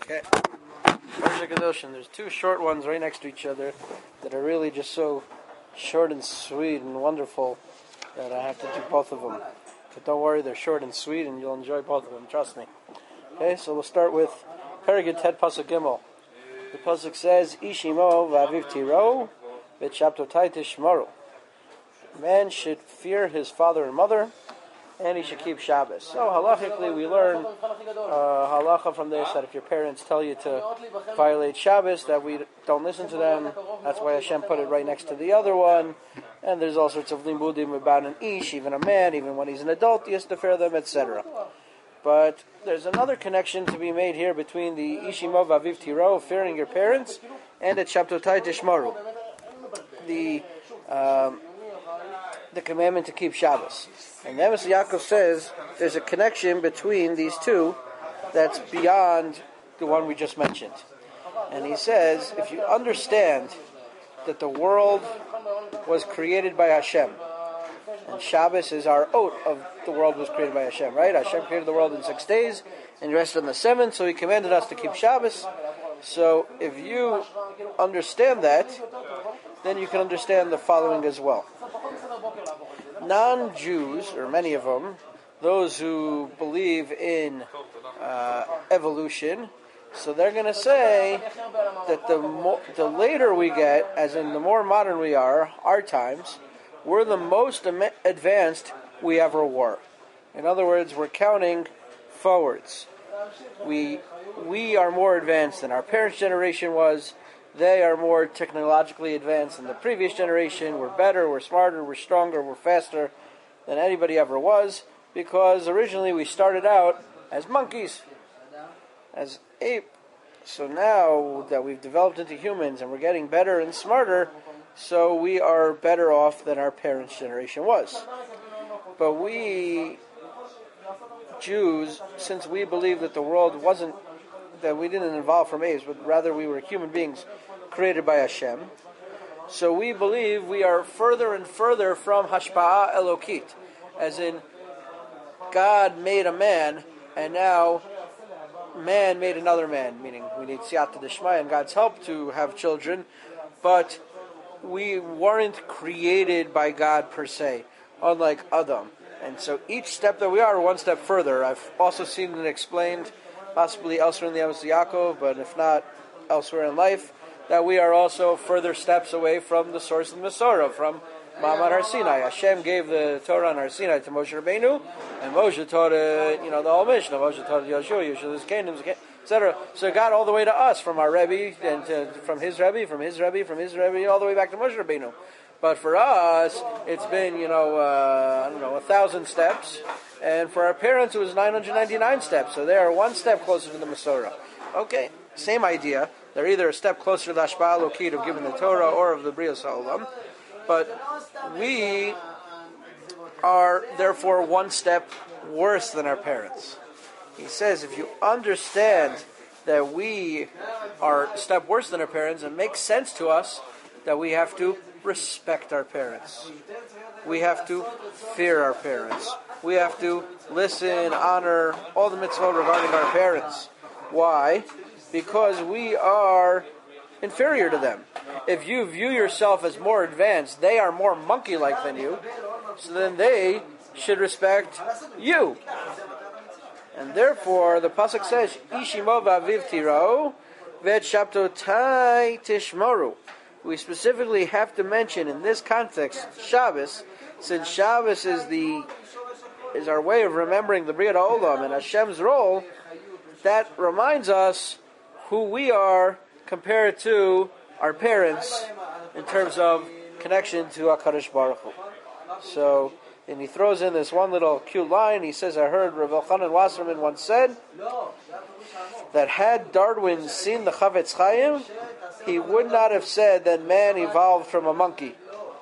Okay. There's two short ones right next to each other that are really just so short and sweet and wonderful that I have to do both of them. But don't worry, they're short and sweet and you'll enjoy both of them, trust me. Okay, so we'll start with Perigid Tet Pasuk Gimel. The Pasuk says, Ishimo v'aviv tiro v'chaptotai tishmaru. Man should fear his father and mother, and he should keep Shabbos. So halachically we learn halacha from this that if your parents tell you to violate Shabbos, that we don't listen to them. That's why Hashem put it right next to the other one. And there's all sorts of limbudim about an ish, even a man, even when he's an adult, he has to fear them, etc. But there's another connection to be made here between the ishimo v'aviv tiro, fearing your parents, and the chaptotai tishmaru, the commandment to keep Shabbos. And Emes Yaakov says there's a connection between these two that's beyond the one we just mentioned. And he says, if you understand that the world was created by Hashem, and Shabbos is our oath of the world was created by Hashem, right? Hashem created the world in 6 days, and he rested on the seventh, so he commanded us to keep Shabbos. So if you understand that, then you can understand the following as well. Non-Jews, or many of them, those who believe in evolution, so they're going to say that the later we get, as in the more modern we are, our times, we're the most advanced we ever were. In other words, we're counting forwards. We are more advanced than our parents' generation was. They are more technologically advanced than the previous generation. We're better, we're smarter, we're stronger, we're faster than anybody ever was, because originally we started out as monkeys, as ape. So now that we've developed into humans and we're getting better and smarter, so we are better off than our parents' generation was. But we Jews, since we believe that the world wasn't, that we didn't evolve from apes, but rather we were human beings created by Hashem, so we believe we are further and further from Hashpa'ah Elokit, as in God made a man, and now man made another man, meaning we need Siyata D'Shmaya and God's help to have children, but we weren't created by God per se, unlike Adam. And so each step that we are one step further. I've also seen it explained, possibly elsewhere in the Emes Yaakov, but if not elsewhere in life, that we are also further steps away from the source of the Masorah, from Ma'amad Har Sinai. Hashem gave the Torah on Har Sinai to Moshe Rabbeinu, and Moshe taught it, the whole Mishnah. Moshe taught it Yoshua, Yoshua's kingdoms, etc. So it got all the way to us, from our Rebbe, and from his Rebbe, from his Rebbe, from his Rebbe, all the way back to Moshe Rabbeinu. But for us, it's been, 1,000 steps, and for our parents it was 999 steps, so they are one step closer to the Masorah. Okay, same idea. They're either a step closer to the Hashpa'ah Elokit of giving the Torah or of the Brias HaOlam, but we are therefore one step worse than our parents. He says if you understand that we are a step worse than our parents, it makes sense to us that we have to respect our parents. We have to fear our parents. We have to listen, honor all the mitzvot regarding our parents. Why? Because we are inferior to them. If you view yourself as more advanced, they are more monkey-like than you, so then they should respect you. And therefore, the pasuk says, Ishimo v'aviv tiro v'chaptotai tishmaru. We specifically have to mention in this context Shabbos, since Shabbos is our way of remembering the Bria Olam and Hashem's role. That reminds us who we are compared to our parents in terms of connection to HaKadosh Baruch Hu. So, and he throws in this one little cute line. He says, I heard Rav Elchanan Wasserman once said that had Darwin seen the Chavetz Chaim, he would not have said that man evolved from a monkey,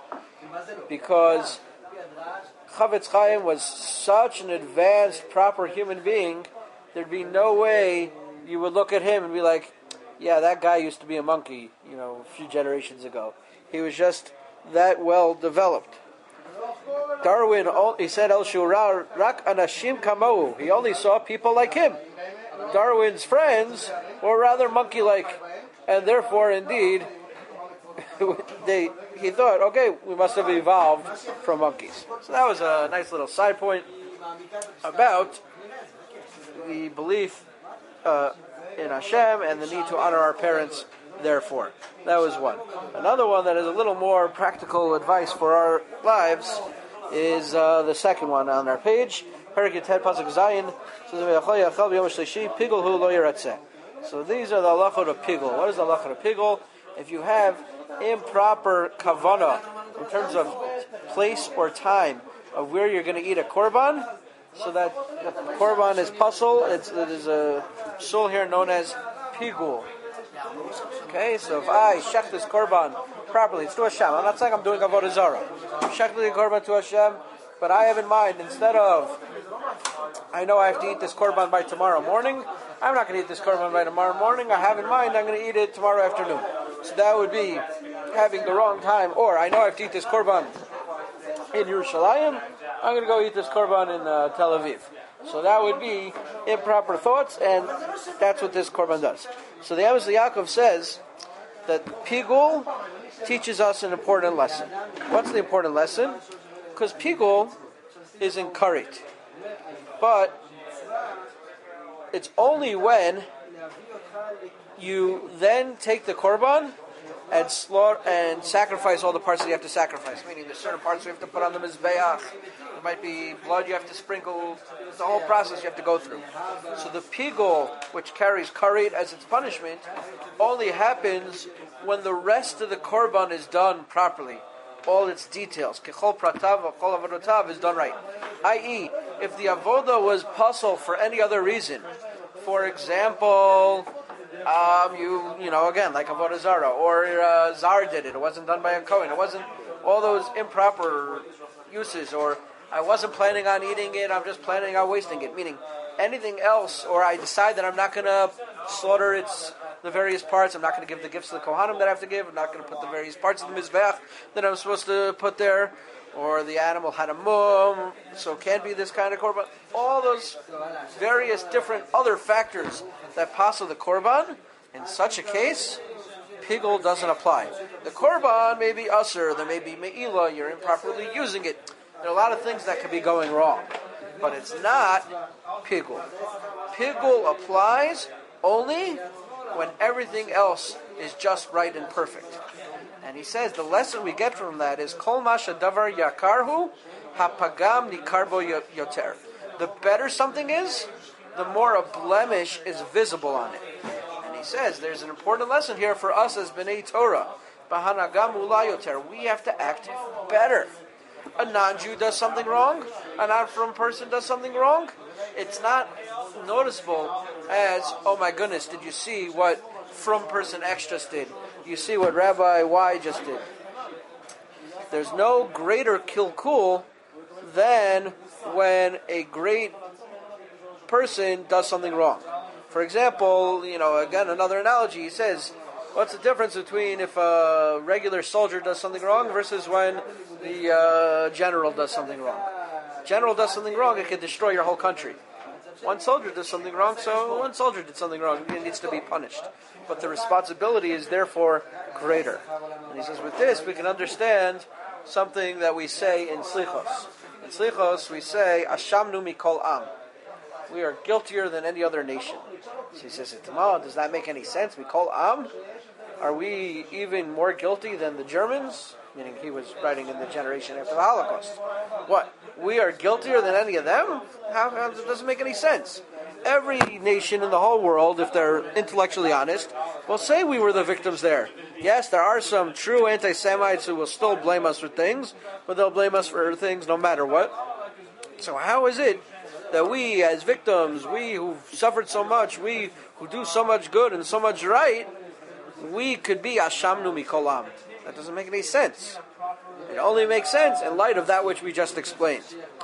because Chavetz Chaim was such an advanced, proper human being, there'd be no way you would look at him and be like, yeah, that guy used to be a monkey, a few generations ago. He was just that well developed. Darwin, he said, El Shura Rak Anashim Kamou. He only saw people like him. Darwin's friends were rather monkey-like, and therefore, indeed, he thought, okay, we must have evolved from monkeys. So that was a nice little side point about the belief in Hashem and the need to honor our parents, therefore. That was one. Another one that is a little more practical advice for our lives is the second one on our page. Parak Ted Pasuk Zayin says, Pigul hu lo yiratzeh. So these are the halachot of pigul. What is the halachot of pigul? If you have improper kavanah in terms of place or time of where you're going to eat a korban, so that the korban is puzzle, it is a soul here known as pigul. Okay, so if I shech this korban properly, it's to Hashem. I'm not saying I'm doing avodah zarah. I'm shechting the korban to Hashem, but I have in mind, instead of, I know I have to eat this korban by tomorrow morning, I'm not going to eat this korban by tomorrow morning. I have in mind I'm going to eat it tomorrow afternoon. So that would be having the wrong time. Or I know I have to eat this korban in Yerushalayim. I'm going to go eat this korban in Tel Aviv. So that would be improper thoughts, and that's what this korban does. So the Amos Yaakov says that Pigul teaches us an important lesson. What's the important lesson? Because Pigul is in Karit. But it's only when you then take the korban and slaughter and sacrifice all the parts that you have to sacrifice. Meaning there's certain parts you have to put on the mizbeach. There might be blood you have to sprinkle. It's the whole process you have to go through. So the pigul, which carries karet as its punishment, only happens when the rest of the korban is done properly. All its details, kechol pratav, kol avodotav, is done right. I.e., if the avodah was puzzle for any other reason, for example, again, like avodah zarah, or Zar did it wasn't done by a Kohen, it wasn't all those improper uses, or I wasn't planning on eating it, I'm just planning on wasting it, meaning anything else, or I decide that I'm not going to slaughter the various parts, I'm not going to give the gifts to the Kohanim that I have to give, I'm not going to put the various parts of the Mizbeach that I'm supposed to put there, or the animal had a mum, so it can't be this kind of korban. All those various different other factors that pass with the korban, in such a case, pigul doesn't apply. The korban may be usher, there may be me'ilah, you're improperly using it. There are a lot of things that could be going wrong, but it's not pigul. Pigul applies only when everything else is just right and perfect. And he says the lesson we get from that is Kol masha davar yakarhu hapagam nikarbo yoter. The better something is, the more a blemish is visible on it. And he says there's an important lesson here for us as B'nai Torah. Bahanagam ula yoter. We have to act better. A non-Jew does something wrong, a non-from person does something wrong, it's not noticeable as, oh my goodness, did you see what from person X just did? You see what Rabbi Y just did? There's no greater kilkul than when a great person does something wrong. For example, again, another analogy, he says, what's the difference between if a regular soldier does something wrong versus when the general does something wrong? General does something wrong, it can destroy your whole country. One soldier does something wrong, so one soldier did something wrong, it needs to be punished. But the responsibility is therefore greater. And he says, with this, we can understand something that we say in Slichos. In Slichos, we say, Ashamnu mikol am. We are guiltier than any other nation. So he says, does that make any sense? Mikol am? Are we even more guilty than the Germans? Meaning he was writing in the generation after the Holocaust. What? We are guiltier than any of them? How it doesn't make any sense. Every nation in the whole world, if they're intellectually honest, will say we were the victims there. Yes, there are some true anti-Semites who will still blame us for things, but they'll blame us for things no matter what. So how is it that we as victims, we who've suffered so much, we who do so much good and so much right, we could be Ashamnu Mikolam? That doesn't make any sense. It only makes sense in light of that which we just explained.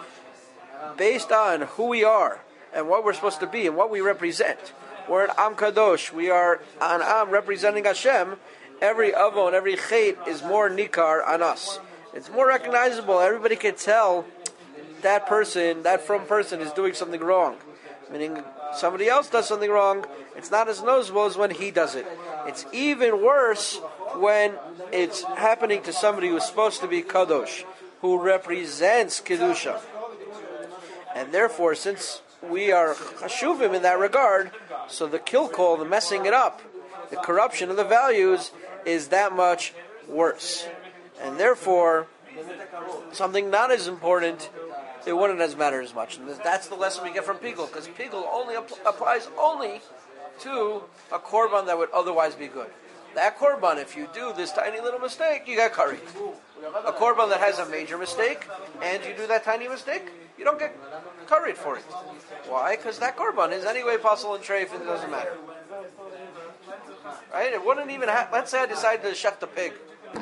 Based on who we are, and what we're supposed to be, and what we represent. We're an Am Kadosh. We are an Am representing Hashem. Every Avon, every Chet is more Nikar on us. It's more recognizable. Everybody can tell that person, that from person, is doing something wrong. Meaning, somebody else does something wrong, it's not as noticeable as when he does it. It's even worse when it's happening to somebody who's supposed to be kadosh, who represents kedusha. And therefore, since we are chashuvim in that regard, so the kilkol, the messing it up, the corruption of the values is that much worse. And therefore, something not as important, it wouldn't as matter as much. And that's the lesson we get from Pigul, because Pigul only applies only to a korban that would otherwise be good. That korban, if you do this tiny little mistake, you get curried. A korban that has a major mistake, and you do that tiny mistake, you don't get curried for it. Why? Because that korban is anyway possible and treif, and it doesn't matter. Right? It wouldn't even let's say I decided to shech the pig.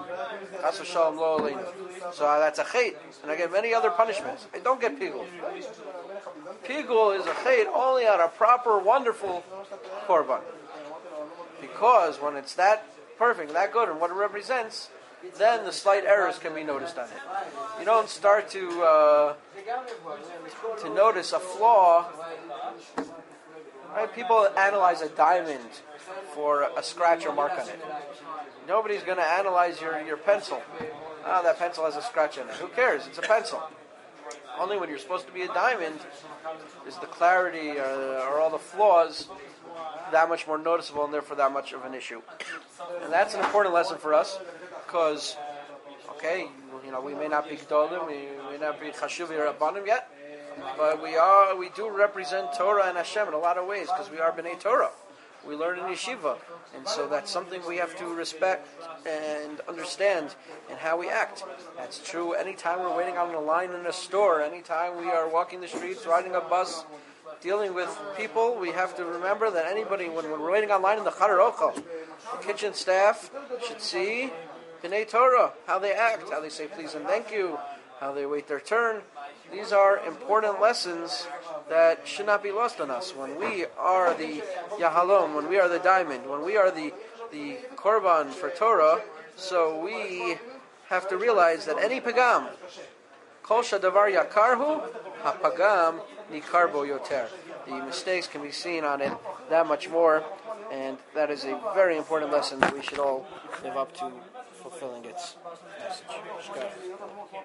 So that's a chait, and I get many other punishments. I don't get pigul. Pigul is a chait only on a proper, wonderful korban. Because when it's that perfect, that good, and what it represents, then the slight errors can be noticed on it. You don't start to notice a flaw. Right? People analyze a diamond for a scratch or mark on it. Nobody's going to analyze your pencil. That pencil has a scratch on it. Who cares? It's a pencil. Only when you're supposed to be a diamond is the clarity or all the flaws that much more noticeable, and therefore that much of an issue. And that's an important lesson for us, because, we may not be Gdolim, we may not be Chashuvi or Rabbanim yet, but we do represent Torah and Hashem in a lot of ways, because we are B'nai Torah. We learn in yeshiva, and so that's something we have to respect and understand in how we act. That's true anytime we're waiting on a line in a store, anytime we are walking the streets, riding a bus, dealing with people. We have to remember that anybody, when we're waiting online in the Chadar Ochel, the kitchen staff should see B'nai Torah, how they act, how they say please and thank you, how they wait their turn. These are important lessons that should not be lost on us. When we are the Yahalom, when we are the diamond, when we are the korban for Torah, so we have to realize that any pagam, kol shadavar yakarhu, ha-pagam nikarbo yoter. The mistakes can be seen on it that much more, and that is a very important lesson that we should all live up to fulfilling its message.